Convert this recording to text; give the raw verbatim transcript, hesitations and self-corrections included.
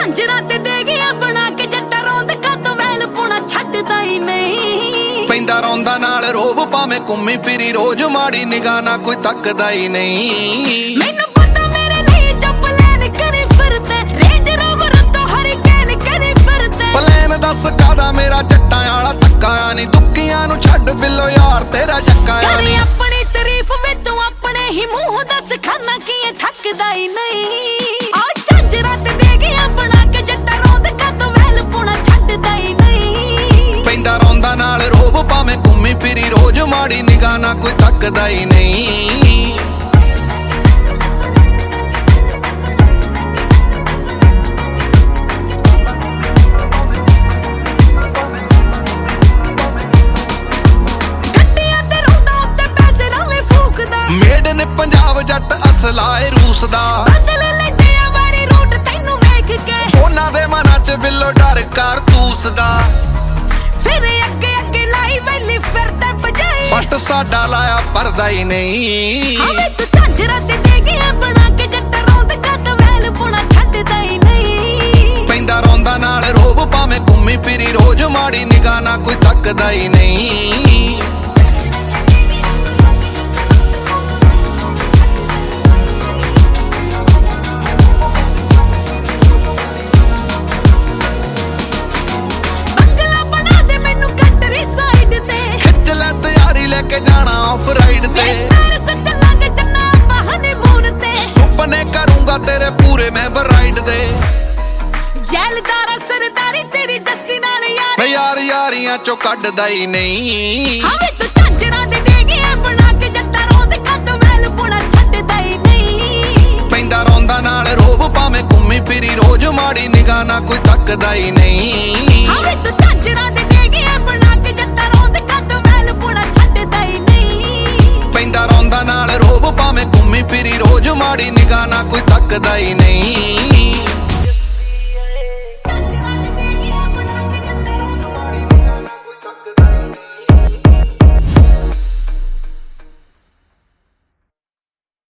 ਝਾਂਜਰਾਂ ਤੇ ਦੇ ਗਿਆ ਬਣਾ ਕੇ ਜੱਟਾ ਰੋਂਦ ਕਾਤੋਂ ਵੈਲ ਪੁਣਾ ਛੱਡਦਾ ਹੀ ਨਹੀਂ ਪੈਂਦਾ ਰੋਂਦਾ ਨਾਲ ਰੋਬ ਭਾਵੇਂ ਘੁੰਮੀ ਫਿਰੀ ਰੋਜ਼ ਮਾੜੀ ਨਿਗਾਹ ਨਾ ਕੋਈ ਤੱਕਦਾ ਹੀ ਨਹੀਂ ਮੈਨੂੰ ਪਤਾ ਮੇਰੇ ਲਈ ਜੋ ਪਲਾਨ ਕਰੀ ਫਿਰਦੇ ਰੇਂਜ ਰੋਵਰ ਤੋਂ ਹਰੀਕੈਨ ਕਰੀ ਫਿਰਦੇ ਪਲਾਨ ਦੱਸ ਕਾਦਾ ਮੇਰਾ ਜੱਟਾਂ ਵਾਲਾ ਧੱਕਾ ਨਹੀਂ ਦੁੱਕੀਆਂ ਨੂੰ ਛੱਡ ਬਿੱਲੋ ਯਾਰ ਤੇਰਾ ਜੱਕਾ ਨਹੀਂ ਆਪਣੀ ਤਾਰੀਫ ਵਿੱਚ ਤੂੰ ਆਪਣੇ ਹੀ ਮੂੰਹ ਦੱਸ ਖਾਨਾ ਕੀ ਇਹ ਥੱਕਦਾ ਹੀ ਨਹੀਂ ਆ ਝਾਂਜਰਾਂ ਤੇ ਦੇ ਗਿਆ ਬਣਾ ਕੇ ਜੱਟਾ ਰੋਂਦ ਕਾਤੋਂ ਵੈਲ ਪੁਣਾ ਛੱਡਦਾ ਹੀ ਨਹੀਂ ਪੈਂਦਾ ਰੋਂਦਾ ਨਾਲ ਰੋਬ ਭਾਵੇਂ ਘੁੰਮੀ ਫਿਰੀ ਰੋਜ਼ ਮਾੜੀ ਨਿਗਾਹ ਨਾ ਕੋਈ ਤੱਕਦਾ ਹੀ ਨਹੀਂ ਮੇਡ ਨੇ ਪੰਜਾਬ ਜੱਟ ਅਸਲਾਏ ਰੂਸ ਦਾ ਬਦਲ ਲੈਂਦੇ ਆ ਵਾਰੀ ਰੂਟ ਤੈਨੂੰ ਵੇਖ ਕੇ ਉਹਨਾਂ ਦੇ ਮਨਾਂ 'ਚ ਬਿੱਲੋ ਡਰ ਕਾਰਤੂਸ ਦਾ ਫਿਰ ਅੱਗੇ ਅੱਗੇ ਲਾਈ ਵੈਲੀ ਫਿਰਦਾ ਭਜਾਈ ਫੱਟ ਸਾਡਾ ਲਾਇਆ ਪਰਦਾ ਹੀ ਨਹੀਂ ਹਵੇ ਤੂੰ ਝਾਂਜਰਾਂ ਤੇ ਦੇ ਗਿਆ ਬਣਾ ਕੇ ਜੱਟਾ ਰੋਂਦ ਕਾਤੋਂ ਵੈਲ ਪੁਣਾ ਛੱਡਦਾ ਹੀ ਨਹੀਂ ਪੈਂਦਾ ਰੋਂਦਾ ਨਾਲ ਰੋਬ ਭਾਵੇਂ ਘੁੰਮੀ ਫਿਰੀ ਰੋਜ਼ ਮਾੜੀ ਨਿਗਾਹ ਨਾ ਕੋਈ ਤੱਕਦਾ ਹੀ ਨਹੀਂ ਕੇ ਜਾਣਾ ਆਫ ਰਾਈਡ ਤੇ ਪੈਰ ਸੱਚ ਲੱਗ ਜੰਨਾ ਬਹਾਨੇ ਮੂਰ ਤੇ ਸੁਪਨੇ ਕਰੂੰਗਾ ਤੇਰੇ ਪੂਰੇ ਮੈਂ ਬਰਾਈਡ ਦੇ ਜੈਲਦਾਰਾ ਸਰਦਾਰੀ ਤੇਰੀ ਜੱਸੀ ਨਾਲ ਯਾਰ ਮੈਂ ਯਾਰ ਯਾਰੀਆਂ ਚੋਂ ਕੱਢਦਾ ਹੀ ਨਹੀਂ ਹਵੇ ਤੂੰ ਝਾਂਜਰਾਂ ਦੇ ਦੇ ਗਿਆ ਬਣਾ ਕੇ ਜੱਟਾ ਰੋਂਦ ਕਾਤੋਂ ਵੈਲ ਪੁਣਾ ਛੱਡਦਾ ਹੀ ਨਹੀਂ ਪੈਂਦਾ ਰੋਂਦਾ ਨਾਲ ਰੋਬ ਭਾਵੇਂ ਘੁੰਮੀ ਫਿਰੀ ਰੋਜ਼ ਮਾੜੀ ਨਿਗਾਹ ਨਾ ਕੋਈ ਤੱਕਦਾ ਹੀ ਨਹੀਂ ਹਵੇ ਤੂੰ